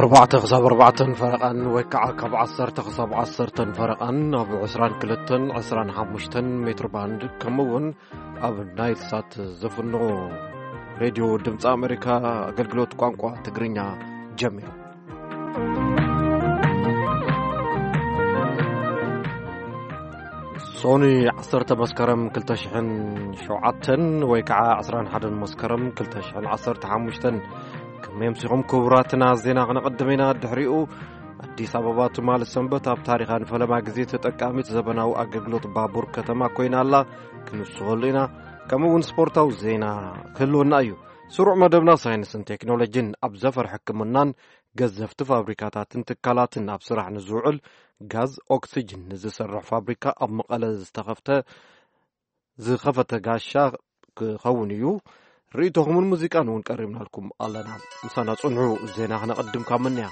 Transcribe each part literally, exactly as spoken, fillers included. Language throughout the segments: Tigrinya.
أربعة خصاب أربعة فرقان ويكع كب عصر خصاب عصر فرقان أب عسران كلتن عسران حمشتن متر باند كمون أب نايل سات زفنو راديو دمت أمريكا أقلقلوت قانقوا تقرينيا جميع صوني عصرت مسكرم كلتشحن شوعتن ويكع عسران حدن مسكرم كلتشحن عصرت حمشتن ميمسيهم كبراتنا زينا نقدمينا دحريو أديس أبابا تمال السنبت أب تاريخان فلما قزيت تقامت زبناو أقلقلوت بابور كتما كوين الله كنسولينا كمون سبورتاو زينا كلونا أيو سرع مدبنا ساينسن تكنولوجين أب زفر حكمنان قزفت فابريكاتات انتقالات أب سرح نزوعل غاز أكسجين نزسرح فابريكا أب مقالة زستخفت زخفت غاشا خونيو ريتهم الموسيقى ونقربنا لكم الله مسانا صنعوا زينا نقدم كامنيا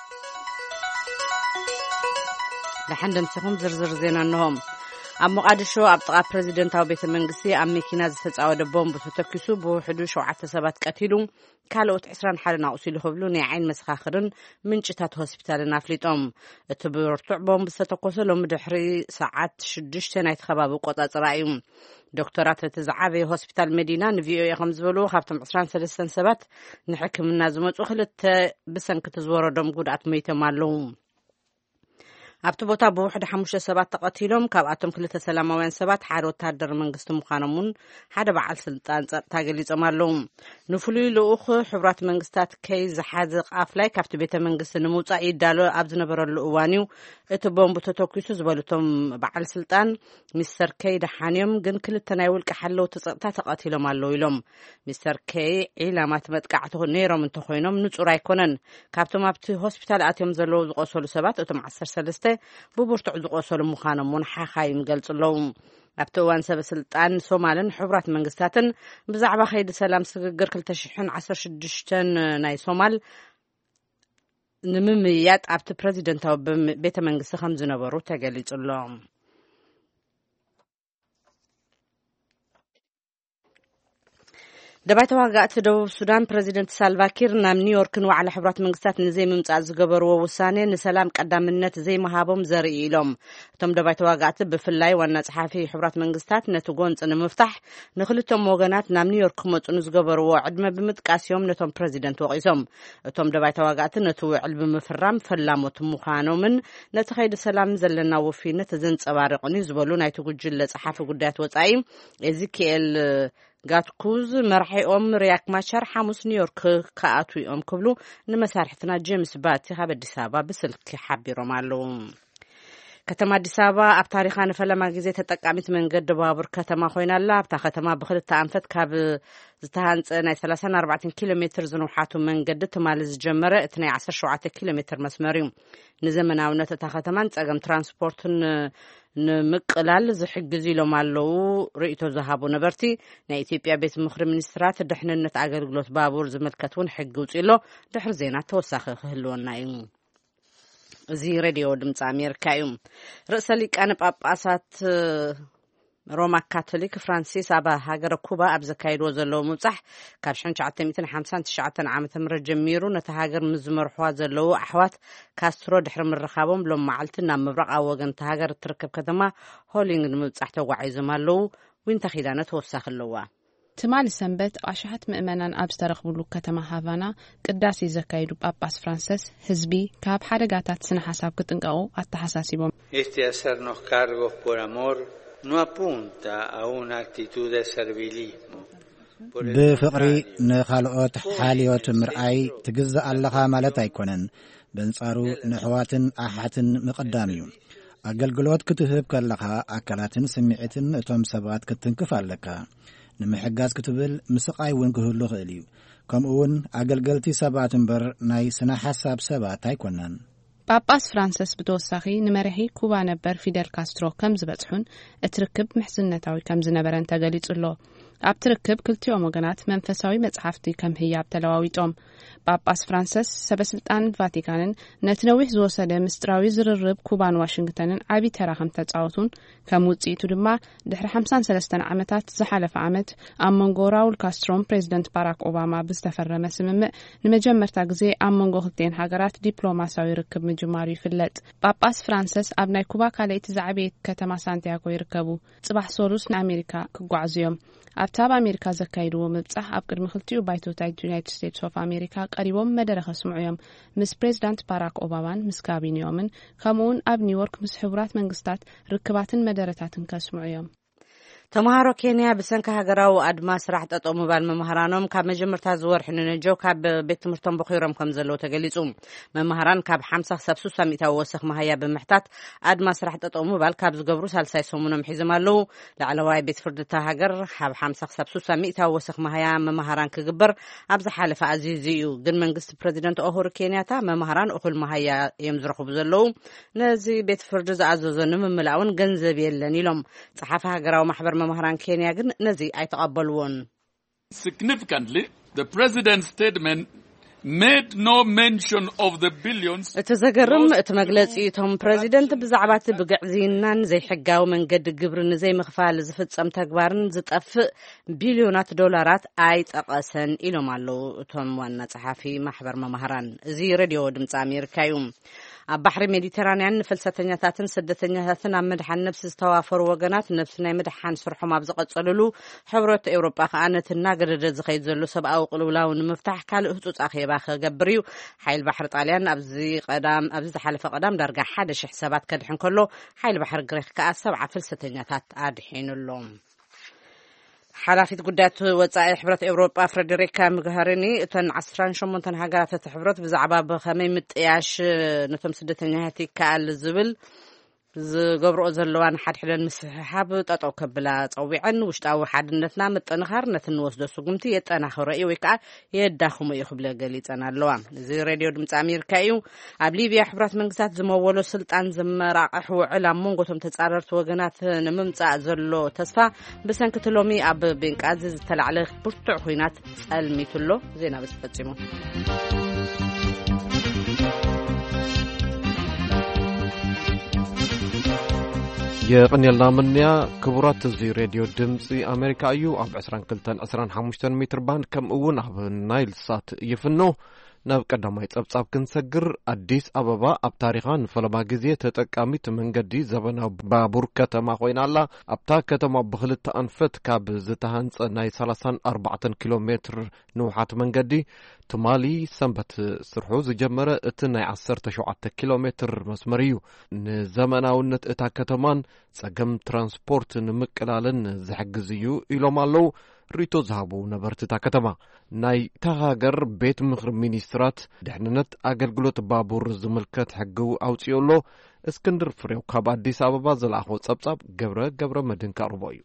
لحد مسكم زرزر زينا انهم اب مقادشو اب طقا بريزيدنتاو بيت المنغسي ام ميكينا زتصاود بومب فتكسو بوحدو شوعة سبات قتيلو كالوت عشرين حالنا اوسيلو خبلو نعين مسخاخرن منጭታት هوسبيتالنا افليطوم اتبرتع بومب ستقوسو لو مدحري ساعات شدشت نايت خباب قطاصرايو دكتورات تزعابي هوسبيتال مدينة نفيو يخم زبلو خافتم عشرين ثلاثة سبات نحكم الناس مصو خلت بسن كتزورو دم قدعت ميته مالو ኣብቲ ቦታ ብውሕድ ሓሙሽተ ሰባት ተቐቲሎም ካብኣቶም ክልተ ሰላማውያን ሰባት ሓደ ወታደር መንግስቲ ምዃኖምን ሓደ በዓል ስልጣን ጸጥታ ገሊጾም ኣለዉ ንፍሉይ ልኡኽ ሕብራት መንግስታት ከይ ዝሓዘ ቃፍላይ ካብቲ ቤተ መንግስቲ ንምውፃእ ይዳሎ ኣብ ዝነበረሉ እዋን እዩ እቲ ቦምብ ተተኪሱ ዝበሉቶም በዓል ስልጣን ሚስተር ከይ ደሓንዮም ግን ክልተ ናይ ውልቂ ሓለውቲ ጸጥታ ተቐቲሎም ኣለዉ ኢሎም ሚስተር ከይ ዒላማት መጥቃዕቲ ነይሮም እንተኾይኖም ንጹር ኣይኮነን ካብቶም ኣብቲ ሆስፒታል ኣትዮም ዘለዉ ዝቆሰሉ ሰባት እቶም ዓሰርተ ሰለስተ ببرتع زقوسل مخانم ونحاخاين قلصلو ابتوان سب سلطان سومالن حبرات منغستاتن بزعبه خيد سلام سغغر كلتشحن عشرة وستة ناي سومال نمميات ابت بريزيدنتاو بيت منغست خمس نبرو تغليصلو دبعت واقعت دو السودان بريزيدنت سالفاكير نام نيويورك وعلى حبرات منغستات نزي ممصاز زغبروا وسانه نسلام قدامنت زي مهابم زري لهم تم دبعت واقعت بفلاي وانا صحافي حبرات منغستات نتغونص نمفتح نخلتهم وغنات نام نيويورك مصن زغبروا عدمه بمتقاسيوم نتم بريزيدنت وقيسوم تم دبعت واقعت نتو علب مفرام فلاموت مخانو من نتخيد سلام زلنا وفينه زنصبارقني زبلو نايتو جل صحافي غدات وصاي ازكيل غاتكوز مرحيوم رياك ماشر حموس نيويورك كاتو يوم كبلو نمسارحتنا جيمس باتي خاب أديس أبابا بسلك حبيرو معلوم كتما أديس أبابا أب تاريخان فلما جزيت تقامت من قد بابر كتما خوينا الله بتا كتما بخلت تأنفت كاب زتهان ناي ثلاثين أربعين كيلومتر زنوحاتو من قد تمالز جمرة اثني عشر شعات كيلومتر مسمريم نزمنا ونتا تختمان تقام ترانسبورتن نمقلال زحجزي لهم علو رئيتو زهابو نبرتي نا إثيوبيا بيت مخر منسترات دحننت أقلقلوت بابور زملكتون حقوت إلو دحر زينات توساخ خهلون نايم زي راديو دمت أمريكا يوم رأس ليك أنا بأباسات روما كاثوليك فرانسيس أبا هاجر كوبا أبز كايد وزلو مصح كابشن شعتين مئتين خمسين تشعتين عام تمر جميرو نتهاجر مزمر حوازلو أحوات كاسترو دحر من رخابهم لو معلتنا مبرق أو وجن تهاجر تركب كدما هولينغ مصح توعي زمالو وين تخيدانة توسخ اللوا تمال السنبت عشرة مؤمنان أبسترقبلو كتما هافانا قداسي زكايدو باباس فرانسيس حزبي كاب حرقاتات سنة حساب كتنقاو التحساسيبهم Este hacernos cargo por amor no apunta a una actitud de servilismo. بفقري نخالقوت حاليوت مرأي تجزء اللغة مالت أيكونن بنصارو نحواتن أحاتن مقداميو أقلقلوت كتهب كاللغة أكلاتن سمعتن أتوم سبات كتنكف اللكا نمحقاز كتبل مسقاي ونكهو اللغة كم أون أقلقلتي سباتن بر ناي سنا حساب سبات أيكونن باباس فرانسيس بتوسخي نمرحي كوبا نبر فيدل كاسترو كم زبطحون اتركب محسنتاوي كم زنبرن تغليصلو ኣብ ትርክብ ክልቲኦም ወገናት መንፈሳዊ መጽሓፍቲ ከም ህያብ ተለዋዊጦም ጳጳስ ፍራንሰስ ሰበስልጣን ቫቲካንን ነቲ ነዊሕ ዝወሰደ ምስጢራዊ ዝርርብ ኩባን ዋሽንግተንን ዓቢ ተራ ከም ተጻወቱን ከም ውጽኢቱ ድማ ድሕሪ ሓምሳ ወሰለስተ ዓመታት ዝሓለፈ ዓመት ኣብ መንጎ ራውል ካስትሮን ፕሬዚደንት ባራክ ኦባማ ብዝተፈረመ ስምምዕ ንመጀመርታ ግዜ ኣብ መንጎ ክልቲአን ሃገራት ዲፕሎማሲያዊ ርክብ ምጅማሩ ይፍለጥ። ጳጳስ ፍራንሰስ ኣብ ናይ ኩባ ካልእቲ ዛዕበየት ከተማ ሳንቲያጎ ይርከቡ። ጽባሕ ሶሉስ ንኣሜሪካ ክጓዓዙ እዮም። ኣብታ ኣብ ኣሜሪካ ዘካይድዎ ምብጻሕ ኣብ ቅድሚ ክልቲኡ ባይቶታት ዩናይትድ ስቴትስ ኦፍ ኣሜሪካ ቀሪቦም መደረ ከስምዑ እዮም። ምስ ፕሬዚዳንት ባራክ ኦባማን ምስ ካቢኔኦምን ከምኡውን ኣብ ኒውዮርክ ምስ ሕቡራት መንግስታት ርክባትን መደረታትን ከስምዑ እዮም። ተማሃሮ ኬንያ ብሰንካ ሃገራዊ ኣድማ ስራሕ ጠጠው ምባል መምሃራኖም ካብ መጀመርታ ዝወርሕ ንነጀው ካብ ቤት ትምህርቶም በኺሮም ከም ዘለዎ ተገሊጹ። መምሃራን ካብ ሓምሳ ክሳብ ስድሳ ሚእታዊ ወሰኽ መሃያ ብምሕታት ኣድማ ስራሕ ጠጠው ምባል ካብ ዝገብሩ ሳልሳይ ሰሙኖም ሒዞም ኣለዉ። ላዕለዋይ ቤት ፍርድታ ሃገር ካብ ሓምሳ ክሳብ ስድሳ ሚእታዊ ወሰኽ መሃያ መምሃራን ክግበር ኣብ ዝሓለፈ ኣዚዙ እዩ። ግን መንግስቲ ፕሬዚደንት ኡሁሩ ኬንያታ መምሃራን እኹል መሃያ እዮም ዝረኽቡ ዘለዉ። ነዚ ቤት ፍርዲ ዝኣዘዞ ንምምላእውን ገንዘብ የለን ኢሎም ጸሓፊ ሃገራዊ ማሕበር መምሃራን ኬንያ ግን ነዚ ኣይተቐበልዎን። Significantly, the president's statement made no mention of the billions. እቲ ዘገርም እቲ መግለጺ እቶም ፕሬዚደንት ብዛዕባ እቲ ብግዕዝናን ዘይሕጋዊ መንገዲ ግብሪ ንዘይምኽፋል ዝፍጸም ተግባርን ዝጠፍእ ቢልዮናት ዶላራት ኣይጠቐሰን ኢሎም ኣለዉ እቶም ዋና ጸሓፊ ማሕበር መምሃራን። እዚ ሬድዮ ድምፂ ኣሜሪካ እዩ። ኣብ ባሕሪ ሜዲተራንያን ፍልሰተኛታትን ስደተኛታትን ኣብ ምድሓን ነፍሲ ዝተዋፈሩ ወገናት ነፍሲ ናይ ምድሓን ስርሖም ኣብ ዝቐጸልሉ ሕብረት ኤውሮጳ ከዓ ነቲ እናገደደ ዝኸይድ ዘሎ ሰብኣዊ ቅልውላው ንምፍታሕ ካልእ ህጹጽ ኣኼባ ክገብር እዩ። ሓይሊ ባሕሪ ጣልያን ኣብዚ ቀዳም ኣብዚ ዝሓለፈ ቀዳም ዳርጋ ሓደ ሽሕ ሰባት ከድሕን ከሎ ሓይሊ ባሕሪ ግሪክ ከዓ ሰብዓ ፍልሰተኛታት ኣድሒኑሎም። ሓላፊት ጉዳያት ወጻኢ ሕብረት ኤውሮጳ ፍሬዴሪካ ሞገሄሪኒ እተን ዓሰርተ ሸሞንተ ሃገራት እቲ ሕብረት ብዛዕባ ብኸመይ ምጥያሽ ነቶም ስደተኛታት ይከኣል ዝብል ዝገብርኦ ዘለዋን ሓድሕደን ምስሓብ ጠጠው ከብላ ፀዊዐን ውሽጣዊ ሓድነትና ምጥንኻር ነቲ ንወስዶ ስጉምቲ የጠናኽሮ እዩ ወይ ከዓ የዳኽሙ እዩ ክብለ ገሊፀን ኣለዋ። እዚ ሬድዮ ድምፂ ኣሜሪካ እዩ። ኣብ ሊብያ ሕብራት መንግስታት ዝመወሎ ስልጣን ዘመራቕሕ ውዕል ኣብ መንጎቶም ተጻረርቲ ወገናት ንምምጻእ ዘሎ ተስፋ ብሰንኪ ሎሚ ኣብ ቤንቃዚ ዝተላዕለ ብርቱዕ ኩናት ጸልሚቱሎ ዜና በስ ፈጺሙ የቅንየልና ምንያ ክቡራት እዚ ሬድዮ ድምፂ ኣሜሪካ እዩ። ኣብ عشرين كلتن عشرين خمسة ሜትር ባንድ ከምኡውን ኣብ ናይል ሳት ይፍኖ ናብ ቀዳማይ ጸብጻብ ክንሰግር ኣዲስ ኣበባ ኣብ ታሪኻ ንፈለማ ግዜ ተጠቃሚት መንገዲ ዘበናዊ ባቡር ከተማ ኮይናላ። ኣብታ ከተማ ብኽልተ ኣንፈት ካብ ዝተሃንጸ ናይ ሰላሳ ኣርባዕተ ኪሎ ሜትር ንውሓት መንገዲ ትማሊ ሰንበት ስርሑ ዝጀመረ እቲ ናይ ዓሰርተ ሸውዓተ ኪሎ ሜትር መስመር እዩ። ንዘመናውነት እታ ከተማን ጸገም ትራንስፖርት ንምቅላልን ዝሕግዝ እዩ ኢሎም ኣለዉ ሪቶ ዝሃቡ ነበርቲ እታ ከተማ። ናይ ተሃገር ቤት ምክሪ ሚኒስትራት ድሕንነት ኣገልግሎት ባቡር ዝምልከት ሕጊ ኣውፅዮሎ። እስክንድር ፍሬው ካብ ኣዲስ ኣበባ ዝለኣኾ ጸብጻብ ገብረ ገብረ መድህን ቀርቦ እዩ።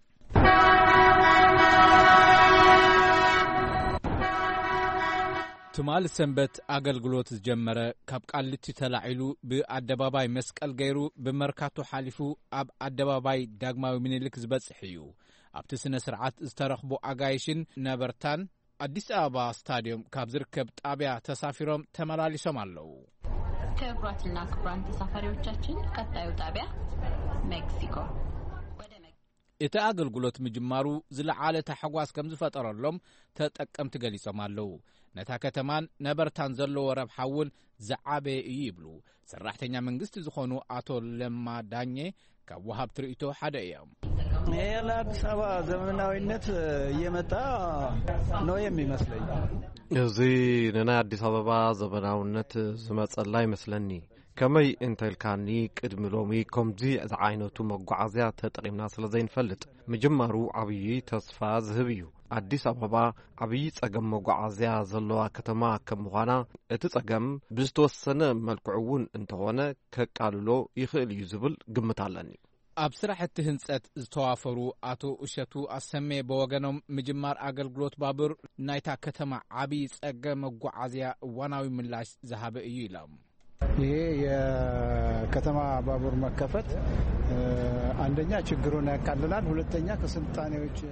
ትማል ሰንበት አገልግሎት ዝጀመረ ካብ ቃልቲ ተላዒሉ ብኣደባባይ መስቀል ገይሩ ብመርካቶ ሓሊፉ ኣብ ኣደባባይ ዳግማዊ ምኒልክ ዝበጽሕ እዩ። ኣብቲ ስነ ስርዓት ዝተረኽቡ ኣጋይሽን ነበርታን አዲስ አበባ ስታዲየም ካብ ዝርከብ ጣብያ ተሳፊሮም ተመላልሶም ኣለዉ። ክቡራትና ክቡራን ተሳፋሪዎቻችን ቀጣዩ ጣብያ ሜክሲኮ። እቲ አገልግሎት ምጅማሩ ዝለዓለ ተሐጓስ ከም ዝፈጠረሎም ተጠቀምቲ ገሊጾም ኣለዉ። ነታ ከተማን ነበርታን ዘለዎ ረብሓውን ዝዓበየ እዩ ይብሉ ሰራሕተኛ መንግስቲ ዝኾኑ አቶ ለማ ዳኘ ካብ ወሃብ ትርኢቶ ሓደ እዮም። የአዲስ አበባ ዘመናዊነት እየመጣ ነው የሚመስለኝ። እዚ ንናይ አዲስ አበባ ዘመናውነት ዝመጸላ ይመስለኒ። ከመይ እንተልካኒ ቅድሚ ሎሚ ከምዚ ዝዓይነቱ መጓዓዝያ ተጠቂምና ስለዘይንፈልጥ ምጅማሩ ዓብይ ተስፋ ዝህብ እዩ። አዲስ አበባ ዓብይ ጸገም መጓዓዝያ ዘለዋ ከተማ ከም ምዃና እቲ ጸገም ብዝተወሰነ መልክዕ እውን እንተኾነ ከቃልሎ ይኽእል እዩ ዝብል ግምት ኣለኒ። ኣብ ስራሕቲ ህንጸት ዝተዋፈሩ አቶ እሸቱ አሰሜ በወገኖም ምጅማር አገልግሎት ባቡር ናይታ ከተማ ዓብይ ጸገም መጓዓዝያ እዋናዊ ምላሽ ዝሃበ እዩ ኢሎም። ይሄ የከተማ ባቡር መከፈት አንደኛ ችግሩን ያቃልላል፣ ሁለተኛ ከስልጣኔዎች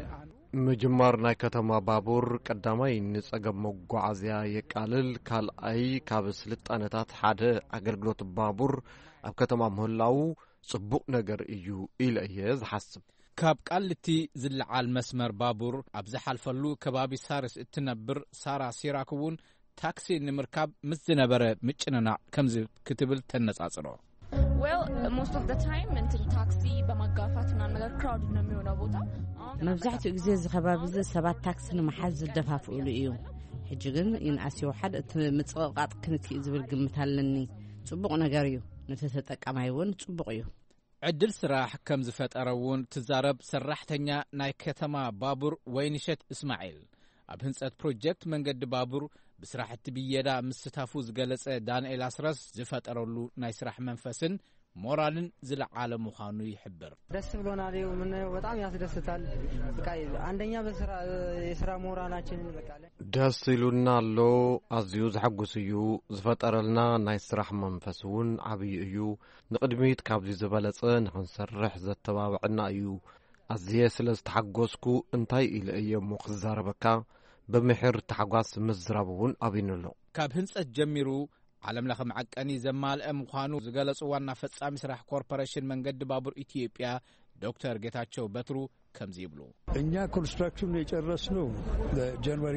ምጅማር ናይ ከተማ ባቡር ቀዳማይ ንጸገም መጓዓዝያ የቃልል ካልኣይ ካብ ስልጣነታት ሓደ ኣገልግሎት ባቡር ኣብ ከተማ ምህላው ጽቡቕ ነገር እዩ ኢለ እየ ዝሓስብ ካብ ቃልቲ ዝለዓል መስመር ባቡር ኣብ ዝሓልፈሉ ከባቢ ሳርስ እትነብር ሳራ ሲራክውን ታክሲ ንምርካብ ምስ ዝነበረ ምጭንናዕ ከምዚ ክትብል ተነጻጽሮ well most of the time እንትን ታክሲ በማጋፋትና ነገር ክራውድ ነው የሚሆነው ቦታ መብዛሕትኡ ግዜ ዝኸባቢ ሰባት ታክሲ ንመሓዝ ዝደፋፍኡሉ እዩ ሕጂ ግን ይንኣስዩ ሓደ እቲ ምጽቕቃጥ ክንትይ ዝብል ግምት ኣለኒ ጽቡቕ ነገር እዩ ነቲ ተጠቃማይ እውን ጽቡቕ እዩ ዕድል ስራሕ ከም ዝፈጠረውን ትዛረብ ሰራሕተኛ ናይ ከተማ ባቡር ወይንሸት እስማኤል ኣብ ህንጸት ፕሮጀክት መንገዲ ባቡር ብስራሕቲ ብየዳ ምስታፉ ዝገለጸ ዳንኤል አስረስ ዝፈጠረሉ ናይ ስራሕ መንፈስን ሞራልን ዝለዓለ ምዃኑ ይሕብር ደስ ብሎናል ምን በጣም ያስደስታል በቃ አንደኛ በስራ የስራ ሞራላችን በቃ ደስ ይሉና አሎ አዝዩ ዝሐጉስ እዩ ዝፈጠረልና ናይ ስራሕ መንፈስውን ዓብይ እዩ ንቅድሚት ካብዚ ዝበለጸ ንኽንሰርሕ ዘተባብዕና እዩ አዝየ ስለ ዝተሐጎስኩ እንታይ ኢለ እየ ሞ ክዛረበካ በምሕር ተሐጓስ ምዝራቡውን አብይንሎ ካብ ህንጸት ጀሚሩ ዓለም ለኸ መዐቀኒ ዘማልአ ምዃኑ ዝገለጹ ዋና ፈጻሚ ስራሕ ኮርፖሬሽን መንገዲ ባቡር ኢትዮጵያ ዶክተር ጌታቸው በትሩ ከምዚ ይብሉ እኛ ኮንስትራክሽን የጨረስነው ጃንዋሪ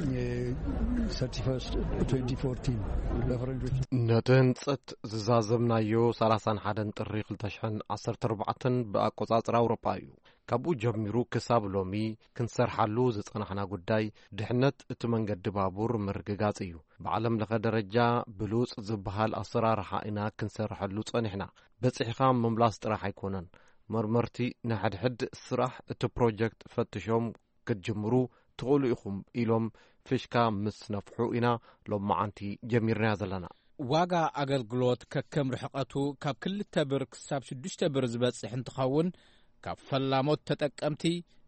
thirty-first twenty fourteen ለፈረንጆች ነቲ ህንጸት ዝዛዘምናዮ ሰላሳ ሓደ ጥሪ ክልተ ሺህ ዓሰርተ ኣርባዕተ ብኣቆጻጽራ አውሮፓ እዩ ካብኡ ጀሚሩ ክሳብ ሎሚ ክንሰርሓሉ ዝጸናሕና ጉዳይ ድሕነት እቲ መንገዲ ባቡር ምርግጋጽ እዩ ብዓለም ለኸ ደረጃ ብሉጽ ዝበሃል ኣሰራርሓ ኢና ክንሰርሐሉ ጸኒሕና በጽሒኻ ምምላስ ጥራሕ ኣይኮነን መርመርቲ ንሓድሕድ ስራሕ እቲ ፕሮጀክት ፈትሾም ክትጅምሩ ትኽእሉ ኢኹም ኢሎም ፍሽካ ምስ ነፍሑ ኢና ሎም መዓንቲ ጀሚርና ዘለና ዋጋ ኣገልግሎት ከከም ርሕቐቱ ካብ ክልተ ብር ክሳብ ሽዱሽተ ብር ዝበጽሕ እንትኸውን ካብ ፈላሞት ተጠቀምቲ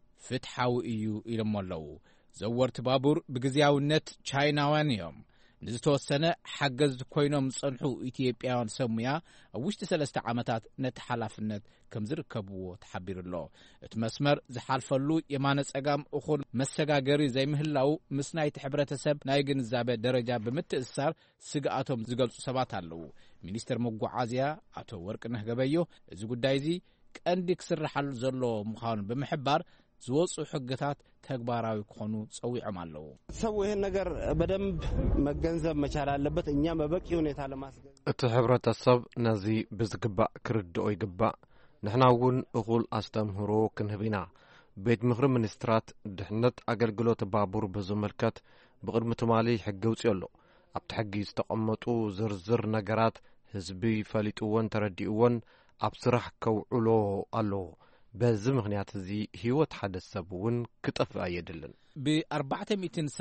ፍትሓዊ እዩ ኢሎም ኣለዉ ዘወርቲ ባቡር ብግዚያውነት ቻይናውያን እዮም ንዝተወሰነ ሓገዝ ኮይኖም ዝጸንሑ ኢትዮጵያውያን ሰሙያ ኣብ ውሽጢ ሰለስተ ዓመታት ነቲ ሓላፍነት ከም ዝርከብዎ ተሓቢሩሎ እቲ መስመር ዝሓልፈሉ የማነ ጸጋም እኹን መሰጋገሪ ዘይምህላው ምስ ናይቲ ሕብረተሰብ ናይ ግንዛቤ ደረጃ ብምትእስሳር ስግኣቶም ዝገልጹ ሰባት ኣለዉ ሚኒስትር መጓዓዝያ አቶ ወርቅነህ ገበዮ እዚ ጉዳይ እዚ ቀንዲ ክስራሓሉ ዘሎ ምዃኑ ብምሕባር ዝወጹ ሕግታት ተግባራዊ ክኾኑ ጸዊዖም ኣለዉ ሰው ይሄን ነገር በደንብ መገንዘብ መቻል አለበት እኛ በበቂ ሁኔታ ለማስገንዘብ እቲ ሕብረተሰብ ነዚ ብዝግባእ ክርድኦ ይግባእ ንሕናውን እኹል አስተምህሮ ክንህቢና ቤት ምኽሪ ሚኒስትራት ድሕነት አገልግሎት ባቡር ብዝምልከት ብቅድሚ ትማሊ ሕጊ ውፅእ ኣሎ ኣብቲ ሕጊ ዝተቐመጡ ዝርዝር ነገራት ህዝቢ ፈሊጥዎን ተረዲእዎን ኣብ ስራሕ ከውዕሎ ኣለዎ በዚ ምኽንያት እዚ ህይወት ሓደ ሰብ እውን ክጠፍእ ኣየድልን ብ4ሰብዓ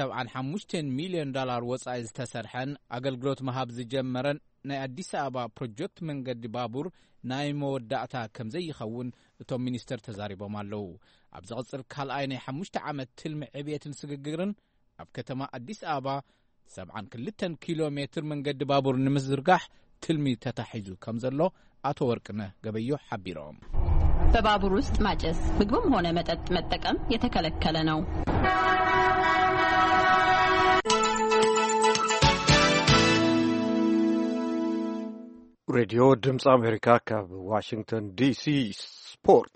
ሓሙሽተ ሚልዮን ዶላር ወጻኢ ዝተሰርሐን አገልግሎት መሃብ ዝጀመረን ናይ አዲስ አበባ ፕሮጀክት መንገዲ ባቡር ናይ መወዳእታ ከም ዘይኸውን እቶም ሚኒስተር ተዛሪቦም ኣለዉ ኣብ ዝቕጽል ካልኣይ ናይ ሓሙሽተ ዓመት ትልሚ ዕብየትን ስግግርን ኣብ ከተማ አዲስ አበባ ሰብዓ ክልተ ኪሎ ሜትር መንገዲ ባቡር ንምዝርጋሕ ትልሚ ተታሒዙ ከም ዘሎ አቶ ወርቅነህ ገበዮ ሓቢሮም በባቡር ውስጥ ማጨስ ምግብም ሆነ መጠጥ መጠቀም የተከለከለ ነው ሬዲዮ ድምጽ አሜሪካ ካብ ዋሽንግተን ዲሲ ስፖርት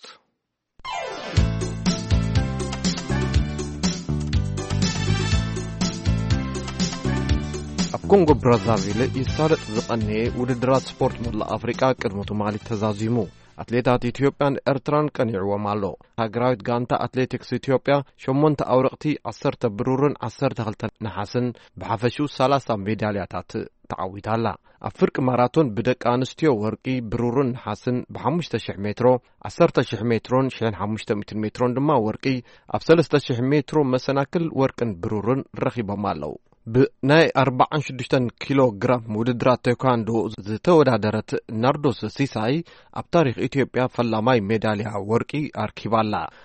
ኣብ ኮንጎ ብራዛቪል ይሳለጥ ዝቐነየ ውድድራት ስፖርት መላእ ኣፍሪቃ ቅድሚ ትማሊ ተዛዚሙ አትሌታት ኢትዮጵያን ኤርትራን ቀኒዕዎም ኣሎ ሃገራዊት ጋንታ አትሌቲክስ ኢትዮጵያ ሸሞንተ አውርቕቲ ዓሰርተ ብሩርን ዓሰርተ ክልተ ነሓስን ብሓፈሹ ሰላሳ ሜዳልያታት ተዓዊታላ ኣብ ፍርቂ ማራቶን ብደቂ ኣንስትዮ ወርቂ ብሩርን ነሓስን ብሓሙሽተ ሽሕ ሜትሮ ዓሰርተ ሽሕ ሜትሮን ሽሕን ሓሙሽተ ሚእትን ሜትሮን ድማ ወርቂ ኣብ ሰለስተ ሽሕ ሜትሮ መሰናክል ወርቅን ብሩርን ረኺቦም ኣለዉ ብናይ ኣርባዓን ሽዱሽተን ኪሎ ግራም ውድድራት ቴኳንዶ ዝተወዳደረት ናርዶስ ሲሳይ ኣብ ታሪክ ኢትዮጵያ ፈላማይ ሜዳልያ ወርቂ ኣርኪባላ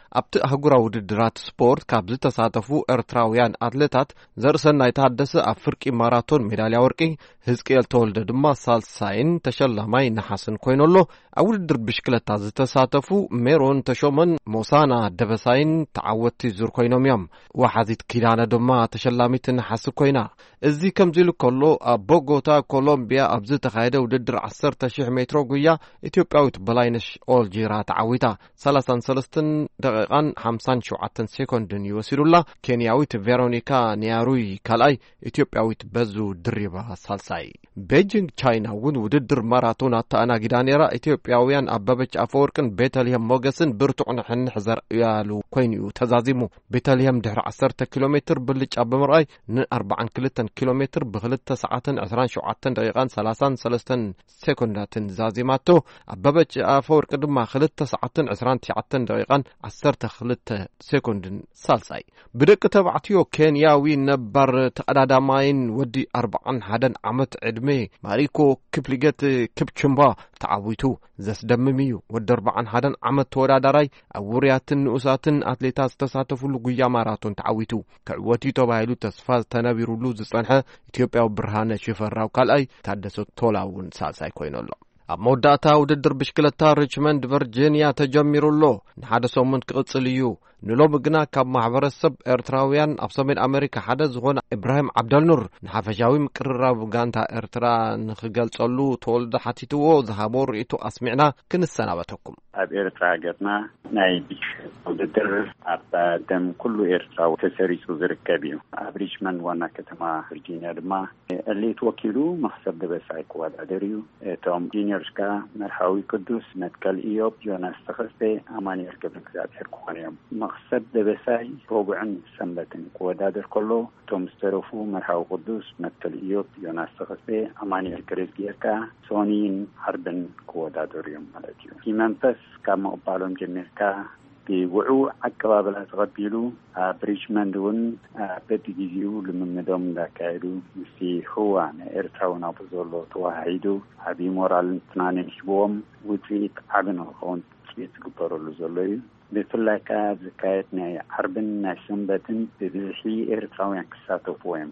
ኣብቲ ኣህጉራዊ ውድድራት ስፖርት ካብ ዝተሳተፉ ኤርትራውያን ኣትሌታት ዘርሰናይ ታደሰ ኣብ ፍርቂ ማራቶን ሜዳልያ ወርቂ ህዝቅኤል ተወልደ ድማ ሳልሳይን ተሸላማይ ነሓስን ኮይኖሎ ኣብ ውድድር ብሽክለታ ዝተሳተፉ ሜሮን ተሾመን ሞሳና ደበሳይን ተዓወቲ ዙር ኮይኖም እዮም ወሓዚት ኪዳነ ድማ ተሸላሚት ነሓስ ኮይና እዚ ከምዚሉ ከሎ ኣብ ቦጎታ ኮሎምቢያ ኣብ ዝተኻየደ ውድድር ዓሰርተ ሽሕ ሜትሮ ጉያ ኢትዮጵያዊት በላይነሽ ኦልጂራ ተዓዊታ ሰላሳ ወሰለስተ ደቂቃን ሓምሳን ሸውዓተን ሴኮንድን ይወሲዱላ ኬንያዊት ቬሮኒካ ኒያሩይ ካልኣይ ኢትዮጵያዊት በዙ ድሪባ ሳልሳይ ቤጂንግ ቻይና እውን ውድድር ማራቶን ኣተኣናጊዳ ነራ ኢትዮጵያውያን ኣበበች አፈወርቅን ቤተልሔም ሞገስን ብርቱዕ ንሕንሕ ዘርእያሉ ኮይኑ ተዛዚሙ ቤተልሔም ድሕሪ ዓሰርተ ኪሎ ሜትር ብልጫ ብምርኣይ ን40 ክልተ ኪሎ ሜትር ብክልተ ሰዓትን ዕስራን ሸውዓተን ደቂቃን ሰላሳን ሰለስተን ሴኮንዳትን ዛዚማቶ ኣበበች አፈወርቅ ድማ ክልተ ሰዓትን ዕስራን ትሽዓተን ደቂቃን ዓሰርተ ክልተ ሴኮንድን ሳልሳይ ብደቂ ተባዕትዮ ኬንያዊ ነባር ተቀዳዳማይን ወዲ ኣርባዓን ሓደን ዓመት ዕድሜ ማሪኮ ክፕሊገት ክፕችምባ ተዓዊቱ ዘስደምም እዩ ወዲ ኣርባዓን ሓደን ዓመት ተወዳዳራይ ኣብ ውርያትን ንኡሳትን ኣትሌታት ዝተሳተፉሉ ጉያ ማራቶን ተዓዊቱ ከዕወቲ ተባሂሉ ተስፋ ተነቢሩሉ ዝጸንሐ ኢትዮጵያዊ ብርሃነ ሽፈራው ካልኣይ ታደሰ ቶላውን ሳልሳይ ኮይነሎ ኣብ መወዳእታ ውድድር ብሽክለታ ሪችመንድ ቨርጂኒያ ተጀሚሩሎ ንሓደ ሰሙን ክቕጽል እዩ ንሎም ግና ካብ ማሕበረሰብ ኤርትራውያን ኣብ ሰሜን ኣሜሪካ ሓደ ዝኾነ ኢብራሂም ዓብደልኑር ንሓፈሻዊ ምቅርራብ ጋንታ ኤርትራ ንኽገልጸሉ ተወልደ ሓቲትዎ ዝሃቦ ርእይቱ ኣስሚዕና ክንሰናበተኩም ኣብ ኤርትራ ሃገርና ናይ ውድድር ኣብ ደም ኩሉ ኤርትራዊ ተሰሪጹ ዝርከብ እዩ ኣብ ሪችመንድ ዋና ከተማ ቨርጂኒያ ድማ ኤሌት ወኪሉ መክሰብ ደበሳይ ክወዳደር እዩ እቶም ጂኒየርስካ መርሓዊ ቅዱስ መትከል ኢዮብ ዮናስ ተኸስተ ኣማኒኤል ገብረ እግዚአብሔር ክኾኑ እዮም መክሰብ ደበሳይ ሮብዕን ሰንበትን ክወዳደር ከሎ እቶም ዝተረፉ መርሓዊ ቅዱስ መትከል ኢዮብ ዮናስ ተኸስተ ኣማኒኤል ገሬዝ ጌርካ ሶኒን ዓርብን ክወዳደሩ እዮም ማለት እዩ ይመንፈስ ካብ መቕባሎም ጀሚርካ ብውዑ ኣቀባብላ ተቐቢሉ ኣብ ሪችመንድ እውን በቢጊዜኡ ልምምዶም እንዳካየዱ ምስቲ ህዋ ናይ ኤርትራውን ኣብኡ ዘሎ ተዋሂዱ ዓብዪ ሞራልን ትናንን ሂቦም ውፅኢት ዓቢ ንኽኸውን ውፅኢት ዝግበረሉ ዘሎ እዩ ብፍላይ ከዓ ዝካየድ ናይ ዓርብን ናይ ሰንበትን ብብዝሒ ኤርትራውያን ክሳተፉ እዮም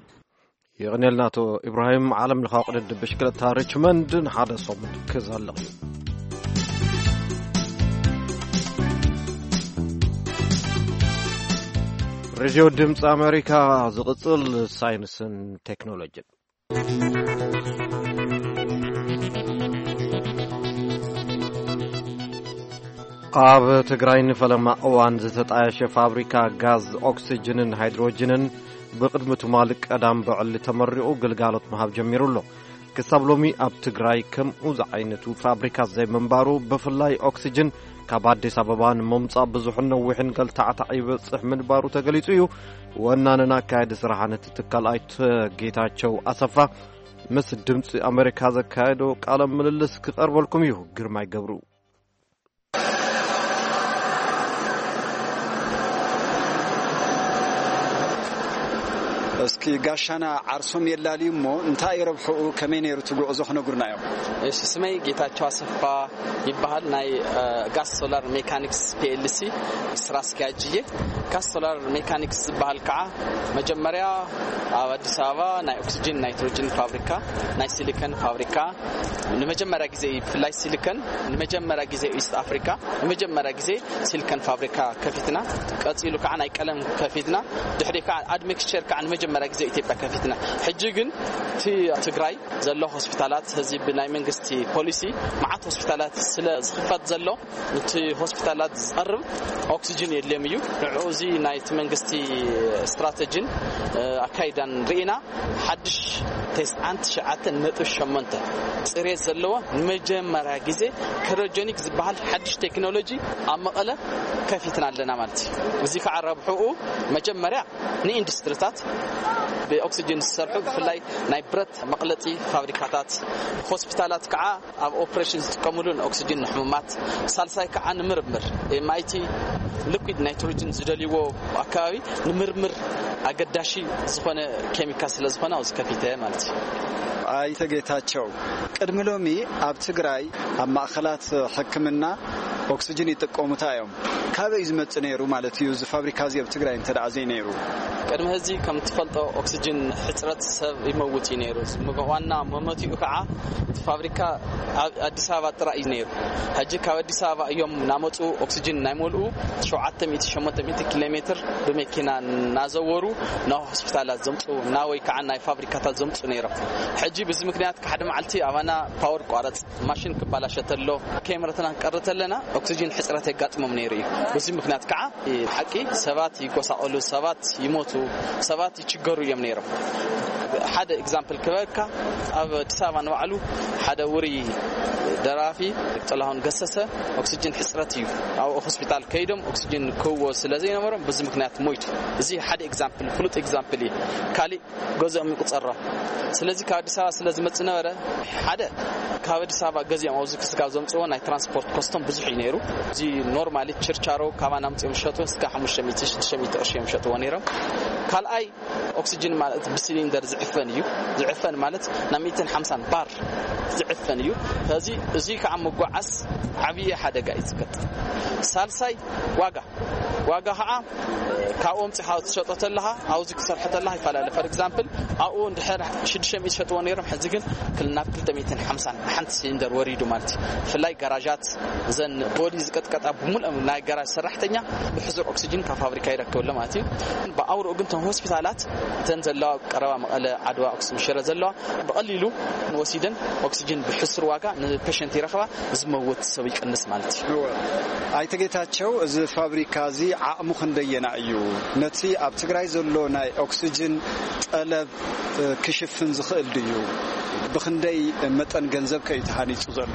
ይቕኒልናቶ ኢብራሂም ዓለም ለኻዊ ቅድድም ብሽክለታ ሪችመንድ ንሓደ ሰሙን ክዘልቕ እዩ ሬዲዮ ድምፂ ኣሜሪካ ዝቕጽል ሳይንስን ቴክኖሎጂን ኣብ ትግራይ ንፈለማ እዋን ዝተጣየሸ ፋብሪካ ጋዝ ኦክሲጅንን ሃይድሮጅንን ብቅድሚ ትማል ቀዳም በዕሊ ተመሪቑ ግልጋሎት መሃብ ጀሚሩሎ ክሳብ ሎሚ ኣብ ትግራይ ከምኡ ዝዓይነቱ ፋብሪካት ዘይምንባሩ ብፍላይ ኦክሲጅን ካብ ኣዲስ ኣበባ ንምምጻእ ብዙሕ ነዊሕን ገልታዕታዕ ይበጽሕ ምንባሩ ተገሊጹ እዩ ወናንና ካይዲ ስራሕነት ትካል ኣይተ ጌታቸው ኣሰፋ ምስ ድምፂ ኣሜሪካ ዘካየዶ ቃለ ምልልስ ክቐርበልኩም እዩ ግርማይ ገብሩ እስኪ ጋሻና ዓርሶም የላሊሞ እንታይ ረብሑ ከመይ ነይሩ ትጉዕዞ ክነግሩናዮ እሺ ስመይ ጌታቸው አሰፋ ይባሃል ናይ ጋስ ሶላር ሜካኒክስ ፒኤልሲ ስራ አስኪያጅዬ ጋስ ሶላር ሜካኒክስ ይባሃል ከዓ መጀመሪያ ኣብ አዲስ አበባ ናይ ኦክሲጅን ናይትሮጅን ፋብሪካ ናይ ሲሊከን ፋብሪካ ለመጀመሪያ ጊዜ ፍላይ ሲሊከን ለመጀመሪያ ጊዜ ኢስት አፍሪካ ለመጀመሪያ ጊዜ ሲሊከን ፋብሪካ ከፊትና ቀጽሉ ከዓ ናይ ቀለም ከፊትና ድሕሪ ከዓ አድሚክስቸር ከዓ ለመጀመሪያ ጊዜ ኢትዮጵያ ከፊትና ሕጂ ግን ቲ ትግራይ ዘሎ ሆስፒታላት ህዝብ ናይ መንግስቲ ፖሊሲ ማዓት ሆስፒታላት ስለ ዝኽፈት ዘሎ እቲ ሆስፒታላት ዝቀርብ ኦክሲጅን የለም እዩ ንዑዚ ናይ መንግስቲ ስትራቴጂን አካይዳን ሪና ሓድሽ ቴስት አንትሽዓተ ነጥብ ሸሞንተ ጽሬት ዘለዎ ለመጀመሪያ ጊዜ ክሮጀኒክ ዝበሃል ሓድሽ ቴክኖሎጂ ኣብ መቐለ ከፊትና ኣለና ማለት እዚ ከዓ ረብሑ መጀመሪያ ንኢንዱስትሪታት በኦክሲጅን ሰርሑ ብፍላይ ናይ ብረት መቅለጢ ፋብሪካታት ሆስፒታላት ከዓ ኣብ ኦፕሬሽን ዝጥቀሙሉን ኦክሲጅን ንሕሙማት ሳልሳይ ከዓ ንምርምር ኤምአይቲ ሊኩዊድ ናይትሮጅን ዝደልይዎ አካባቢ ንምርምር አገዳሺ ዝኾነ ኬሚካል ስለ ዝኾነ አውዝ ከፊተ ማለት አይተ ጌታቸው ቅድሚ ሎሚ ኣብ ትግራይ ኣብ ማእኸላት ሕክምና ኦክሲጅን ይጠቀሙታ እዮም ካበይ ዝመጽ ነይሩ ማለት እዩ ፋብሪካ እዚ ኣብ ትግራይ እንተዳዘይ ነይሩ ቅድመ ህዚ ከም ትፈልጦ ኦክሲጅን ሕጽረት ሰብ ይመውት ነይሩ ዋና መመቲኡ ከዓ ፋብሪካ አዲስ አበባ ጥራይ ነይሩ ሕጂ ካብ አዲስ አበባ እዮም ናመጹ ኦክሲጅን ናይሞልኡ ሰብዓተ ሚእቲ ሸሞንተ ሚእቲ ኪሎ ሜትር በመኪና ናዘወሩ ናብ ሆስፒታላት ዘምጹ ናወይ ከዓ ናይ ፋብሪካታት ዘምጹ ነይሩ ሕጂ በዚ ምክንያት ከሓደ መዓልቲ አባና ፓወር ቋረጽ ማሽን ክባላሸተሎ ካሜራትና ቀርተለና ኦክሲጅን ሕጽረት ይጋጥሞም ነይሩ በዚ ምክንያት ከዓ ሐቂ ሰባት ይቆሳቀሉ ሰባት ይሞቱ ሰባት ይችገሩ እዮም ነይሩ ሓደ ኤግዛምፕል ከበካ ኣብ አዲስ አበባ ንባዕሉ ሓደ ውሪ ደራፊ ጥላሁን ገሰሰ ኦክሲጅን ሕጽረት እዩ ኣብ ሆስፒታል ከይዶም ኦክሲጅን ክዎ ስለዚህ ነበሮም በዚ ምክንያት ሞይቱ እዚ ሓደ ኤግዛምፕል ፍሉጥ ኤግዛምፕል እዩ ካሊ ገዘኦም ይቁጸራ ስለዚህ ካብ አዲስ አበባ ስለዚህ መጽ ነበረ ሓደ ካብ አዲስ አበባ ገዚኦም አውዝ ክስጋብ ዘምጽዎ ናይ ትራንስፖርት ኮስቶም ብዙሕ ይነሩ እዚ ኖርማሊ ችርቻሮ ካባና ምጽም ሸጡ እስከ ሓሙሽተ ሚእቲ ሽዱሽተ ሚእቲ ቅርሺ ሸጡ ወነሮም ካልአይ ኦክሲጅን ማለት ብሲሊንደር ዝዕፈን እዩ ዝዕፈን ማለት ና ሚእቲ ሓምሳ ባር ዝዕፈን እዩ ስለዚህ እዚ ከዓ መጓዓስ ዓብይ ሓደጋ ይዝከት ሳልሳይ ዋጋ ዋጋ ከዓ ካኦም ጽሓው ተሸጠተለها አውዝ ክሰርሐተለها ይፋላለ ፎር ኤግዛምፕል አኡ እንድሕር ሽዱሽተ ሚእቲ ሸጡ ወነሮም ሕጂ ግን ክልና ክልተ ሚእቲ ሓምሳ ሓንቲ ሲሊንደር ወሪዱ ማለት ፍላይ ጋራጃት ዘን ቦዲ ዝቀጥቀጣ ብሙሉእ ናይ ጋራጅ ሰራሕተኛ ብሕዙር ኦክሲጅን ካብ ፋብሪካ ይረከብለ ማለት እዩ በአውሮ ግን ተን ሆስፒታላት ተንዘላው ቀረባ መቀለ ዓድዋ ኦክሲጅን ሽረ ዘላው በቀሊሉ ወሲደን ኦክሲጅን ብሕሱር ዋጋ ንፔሸንት ይረከባ ዝመውት ሰብ ይቀንስ ማለት እዩ አይተጌታቸው እዚ ፋብሪካ እዚ ዓቅሙ ክንደየና እዩ ነቲ ኣብ ትግራይ ዘሎ ናይ ኦክሲጅን ጠለብ ክሽፍን ዝኽእል ድዩ ብክንደይ መጠን ገንዘብ ከይተሃኒጹ ዘሎ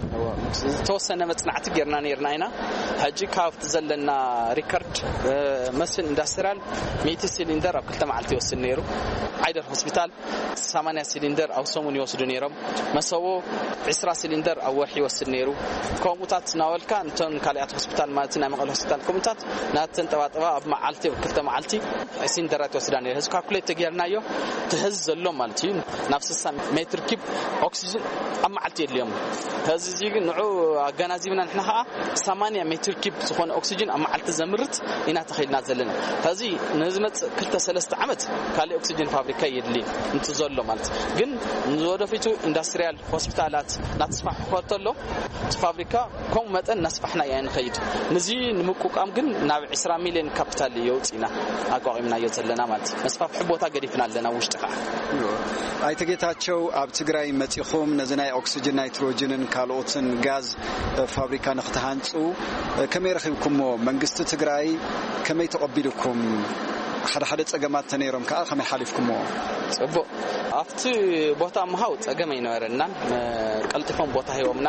ተወሰነ መጽናዕቲ ጌርና ነርና ኢና ሕጂ ካብት ዘለና ሪከርድ መስን ኢንዳስትሪያል ሚእቲ ሲሊንደር ኣብ ክልተ መዓልቲ ይወስድ ነይሩ አይደር ሆስፒታል ሰማንያ ሲሊንደር ኣብ ሰሙን ይወስዱ ነይሮም መሰቦ ዒስራ ሲሊንደር ኣብ ወርሒ ይወስድ ነይሩ ኮሙታት ናወልካ እንተን ካልያት ሆስፒታል ማለት ናይ መቀለ ሆስፒታል ኮሙታት ናተን ጠባጠባ ኣብ መዓልቲ ክልተ መዓልቲ ሲሊንደራት ይወስዳ ነይሩ ህዝ ካልኩሌት ጌርናዮ ትህዝ ዘሎ ማለት እዩ ናብ ስልሳ ሜትር ኪብ ኦክሲጅን ኣብ መዓልቲ የድልዮም ህዝ እዚ ግን ንዑ ኣገናዚብና ንሕና ከዓ ሰማንያ ሜትር ኪብ ዝኾነ ኦክሲጅን ኣብ መዓልቲ ዘምርት ኢና ተኸይልና ዘለና ህዚ ንዝመጽ ክልተ ሰለስተ ዓመት ካሊ ኦክሲጅን ፋብሪካ የድሊ እንት ዘሎ ማለት ግን ንወደፊቱ ኢንዳስትሪያል ሆስፒታላት ናትስፋሕ ከተሎ ፋብሪካ ከም መጠን ናስፋሕና ያን ኸይድ ንዚ ንምቁቃም ግን ናብ ዒስራ ሚልዮን ካፒታል ይወጽና አቋቂምና የዘለና ማለት መስፋፍ ቦታ ገዲፍና ኣለና ውሽጥኻ አይተጌታቸው ኣብ ትግራይ መጽኹም ነዝናይ ኦክሲጅን ናይትሮጅንን ካልኦትን ጋዝ ፋብሪካ ንኽተሃንጹ ከመይ ረኺብኩሞ መንግስቲ ትግራይ ከመይ ተቀቢልኩም ሓደ ሓደ ጸገማት ተነይሮም ከዓ ከመይ ሓሊፍኩሞ ጽቡቅ ኣብቲ ቦታ መሃው ጸገም ይነበረና ቀልጥፎም ቦታ ሂወምና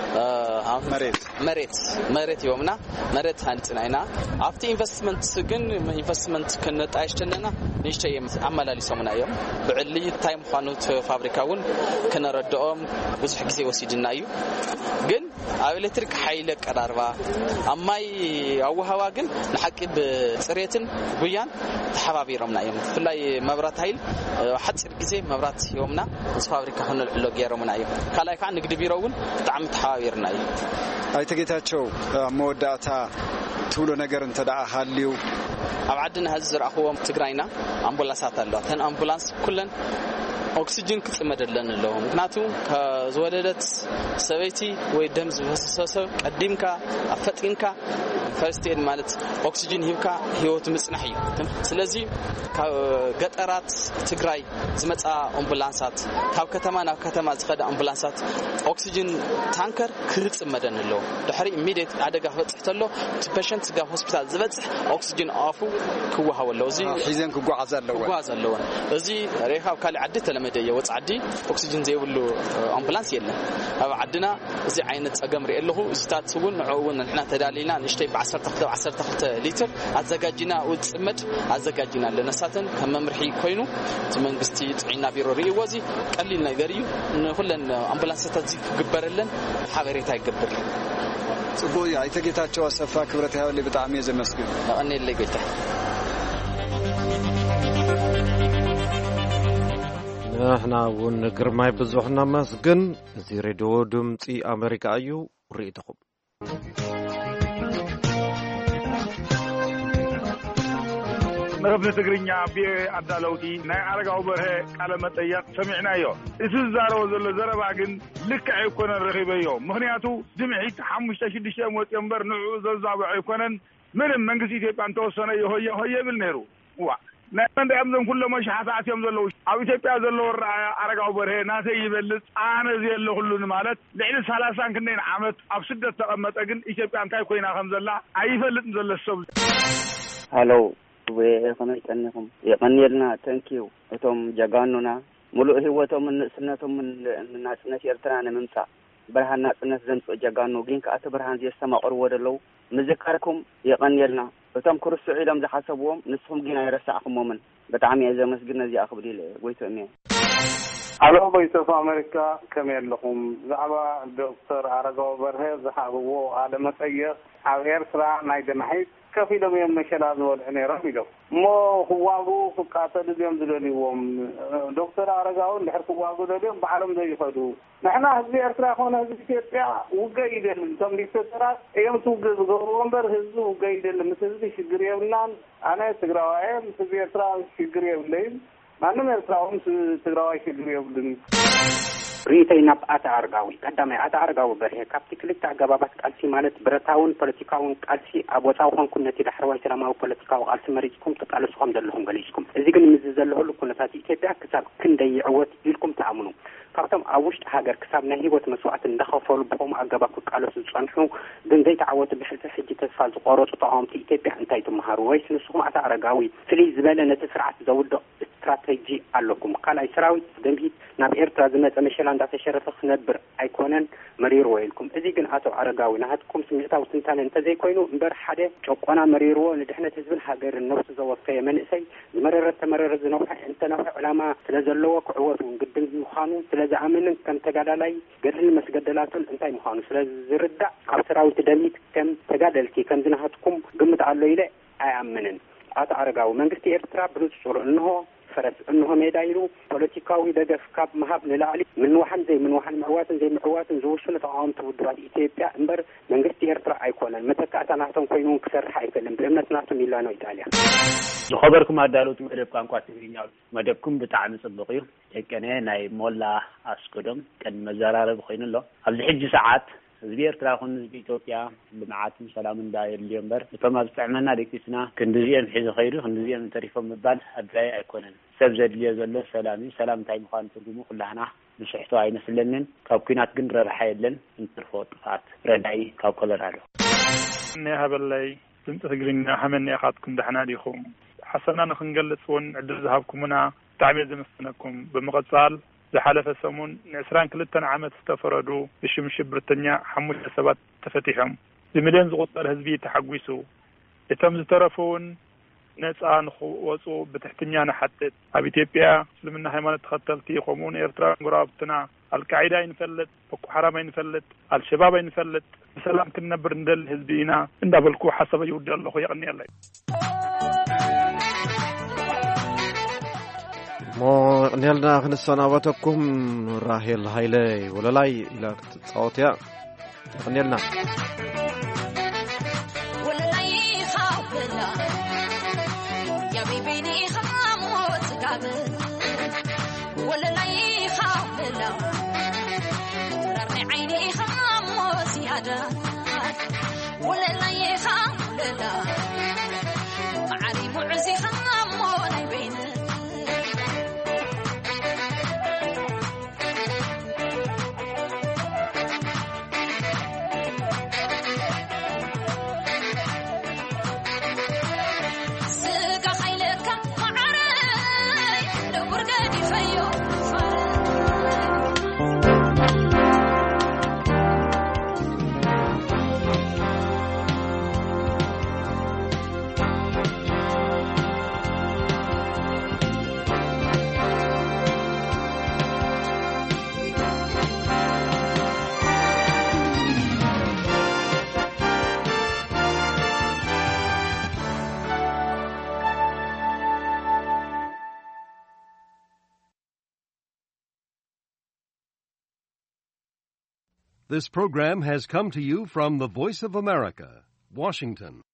መሬት መሬት መሬት ሂወምና መሬት ሃንጽናይና ኣብቲ ኢንቨስትመንት ግን ኢንቨስትመንት ከነጣይሽተለና ንሽተይ አመላሊሶምና እዮም ብዕሊ ታይም ኻኑት ፋብሪካውን ከነረደኦም ብዙሕ ግዜ ወሲድና እዩ ግን ኣብ ኤሌክትሪክ ኃይለ ቀራርባ አማይ አወሃዋ ግን ንሐቂ ብጽሬትን ጉያን ተሓባቢሮምና እዮም ፍላይ መብራት ኃይል ሓጽር ግዜ መብራት ይወምና እዚ ፋብሪካ ሆነልዕሎ ገይሮምና እዮም ካላይ ከዓ ንግዲ ቢሮውን በጣም ተሓባቢርና እዩ አይተጌታቸው መወዳእታ ትብሎ ነገር እንተዳኣ ሃልዩ ኣብ ዓድና ህዝብ ዝረኣኽዎም ትግራይና አምቡላንሳት ኣለዋ ተን አምቡላንስ ኩለን ኦክሲጅን ክጽመደለን ኣለዎ ምክንያቱ ከዝወለደት ሰበይቲ ወይ ደም ዝፈሰሰ ቀዲምካ አፈጢንካ ፈርስት ኤድ ማለት ኦክሲጅን ሂብካ ህይወት ምጽናሕ እዩ ስለዚህ ገጠራት ትግራይ ዝመጻ አምቡላንሳት ካብ ከተማ ናብ ከተማ ዝኸደ አምቡላንሳት ኦክሲጅን ታንከር ክጽመደን ኣለዎ ድሕሪ ኢሚዲየት አደጋ ፈጽሕተሎ ፔሸንት ጋር ሆስፒታል ዝበጽሕ ኦክሲጅን አፉ ክወሃብ ኣለዎ እዚ ሒዘን ክጓዓዝ ኣለዎ ክጓዓዝ ኣለዎ እዚ ሬኻብ ካሊ ዓዲ ተለመደየ ወጽዓዲ ኦክሲጅን ዘይብሉ አምቡላንስ የለን ኣብ ዓድና እዚ ዓይነት ጸገም ሪኤለኹ እዚታት እውን ንዑውን ንሕና ተዳሊና ንሽተይ ብዓሰርተ ክልተ ዓሰርተ ክልተ ሊትር አዘጋጅና ውጽመድ አዘጋጅና ለነሳተን ከመምርሒ ኮይኑ እቲ መንግስቲ ጥዒና ቢሮ ሪእወዚ ቀሊል ነገር እዩ ንኹለን አምቡላንሳታት ዝግበረለን ሓበሬታ ይግበር ጽቡቅ አይተጌታቸው አሰፋ ክብረት ያለ በጣም የዘመስግን አኔ ለጌታ نحن ونقر ماي بزوحنا مسجن زي راديو دمتي أمريكا أيو ريتكم نغفل تقرينيا بي عدالوتي ناي عرقاو برهي على متأيق سمعنا يو إسو الزارو زلو زرباقن لك عيكونا رغيبيو مغنياتو جمعي تحمش تشد شاموت ينبر نعو زلزابع عيكونا من منقسي تيبان توصنا يهوي يهوي بالنيرو وا نحن دعمهم كل ما شحاسات يوم زلو أو تيبا زلو عرقاو برهي ناسي يبلس آنا زي اللي كلون مالت لعين سالاسان كنين عمت أفسدة تقمت أقن إيشيبا أنتاي كوينا خمزلا عيفلت نزل السبل هلو ويخمي تنكم يقنيلنا تنكيو أتوم جاغانونا ملو هوتهم من سنتهم من الناس ناس يرترانا ممسا برهان ناس ناس زنف جاغانو جين كأت برهان زي السماء أرود اللو مذكركم يقنيلنا أتوم كرسو علم زي حسبهم نصفهم جينا يرسعكم مومن بتعمي إذا مسجنا زي أخبري لي ويتو أمين ألو بيتو في أمريكا كمير لكم زعبا دكتور عرقو برهي زحابو على مسيح عغير سرع نايدن حيث كفيلهم يوم مشلاد والعني رميلو مو هواغو فقاتل اليوم دلوليهم دكتور عرقاو اللي حركوا واغو دلوليهم بعلم دي يخدو نحن هزي أرسلاخون هزي كيبيع وقايدن تملي سترات ايام توقز غرونبر هزو وقايدن مسزي شقريبنان أنا تقراوائي مسزي أرسلاخ شقريبنين ማንም ያስራውን ትግራዋይ ችግር ይብልን ሪቴና አታ አርጋዊ ቀዳማ አታ አርጋዊ በርሄ ካፕቲክሊክ አገባባት ቃልሲ ማለት ብረታውን ፖለቲካውን ቃልሲ አቦታው ሆንኩነት ይዳህርዋይ ሰላማው ፖለቲካው ቃልሲ መሪጽኩም ተቃልሱም ደለሁም ገሊስኩም እዚ ግን ምዝዘለሁ ሁሉ ኩነታት ኢትዮጵያ ክሳብ ክንደይ ዕወት ይልኩም ተአምኑ ካብቶም አውሽት ሀገር ክሳብ ናይ ህይወት መስዋዕት እንደኸፈሉ በቆም አገባኩ ቃልሱ ጸንሑ ግን ዘይተዓወት ብሕልተ ሕጂ ተስፋ ዝቆረጹ ተቃውምቲ ኢትዮጵያ እንታይ ትመሃሩ ወይስ ንስኹም አታ አረጋዊ ፍሊ ዝበለ ነቲ ስርዓት ዘውዶ ስትራቴጂ ኣለኩም ካልኣይ ሰራዊት ደምሂት ናብ ኤርትራ ዝመፀ መሸላ እንዳተሸረፈ ክነብር ኣይኮነን መሪር ወይልኩም እዚ ግን አቶ አረጋዊ ናትኩም ስምዕታው ትንታነ እንተዘይኮይኑ እምበር ሓደ ጨቆና መሪርዎ ንድሕነት ህዝብን ሃገርን ነፍሲ ዘወፈየ መንእሰይ ዝመረረት ተመረረ ዝነውሐ እንተነውሐ ዕላማ ስለዘለዎ ክዕወቱ ግድን ምዃኑ ስለዝኣምንን ከም ተጋዳላይ ገድልን መስገደላቱን እንታይ ምዃኑ ስለዝርዳእ ኣብ ሰራዊት ደሚት ከም ተጋደልቲ ከም ዝናሃትኩም ግምት ኣሎ ኢለ ኣያምንን አቶ አረጋዊ መንግስቲ ኤርትራ ብንጹር እንሆ فرس انه ميدايرو بوليتيكاوي دغف كاب مهاب للاعلي من وحن زي من وحن معواتن زي معواتن زوشن تقاوم تودرات ايثيوبيا امبر منغست ኤርትራ አይኮነን መተካታናቶም ኮይኑን ክሰርሕ አይፈልም በእምነትናቶም ኢላኖ ኢጣሊያ ዝኸበርኩም አዳሉት መደብ ቋንቋ ትግርኛ መደብኩም ብጣዕሚ ጽቡቕ እዩ እከነ ናይ ሞላ አስቆዶም ቀን መዘራረብ ኮይኑሎ ኣብዚ ሕጂ ሰዓት ህዝቢ ኤርትራ ኮን ህዝቢ ኢትዮጵያ ልምዓትን ሰላምን ዳይር ሊምበር እቶም ኣብ ጥዕመና ደቂስና ክንድዚኦም ሒዙ ኸይዱ ክንድዚኦም ተሪፎም ምባል ኣድላይ ኣይኮነን ሰብ ዘድልዮ ዘሎ ሰላም ሰላም እንታይ ምዃኑ ትርጉሙ ኩላህና ንስሕቶ ኣይመስለንን ካብ ኩናት ግን ረብሓ የለን እንትርፎ ጥፋት ረዳይ ካብ ኮሎራዶ ንሃበላይ ድምፂ ትግርኛ ሓመን ያኻትኩም ደሕና ዲኹም ሓሰና ንክንገልጽ እውን ዕድል ዝሃብኩምና ብጣዕሚ ዘመስግነኩም ብምቕጻል زحلف سمون نسران كلتنا عمت استفردوا بشم شبرتنيا حموش سبات تفتيهم بمليون زغطة الهزبية تحقويسو يتم زترفون نسان وصو بتحتنيانا حتى أبي تيبيا سلمنا هيمانة تخطلتي قومون إرتران قرابتنا القاعدة ينفلت بكو حرام ينفلت الشباب ينفلت بسلام كنا برندل هزبينا إندا بالكو حسب يود الله يغني الله مو نيلنا خنسناواتكم راهيل هايلي ولا لاي الى صوتيا نيلنا ولا لاي خاطلا يا بيبيني خاموت قابل ولا لاي خاطلا رمي عيني خاموت يادا ولا لاي خاطلا معري معزي خاموت بين This program has come to you from the Voice of America, Washington.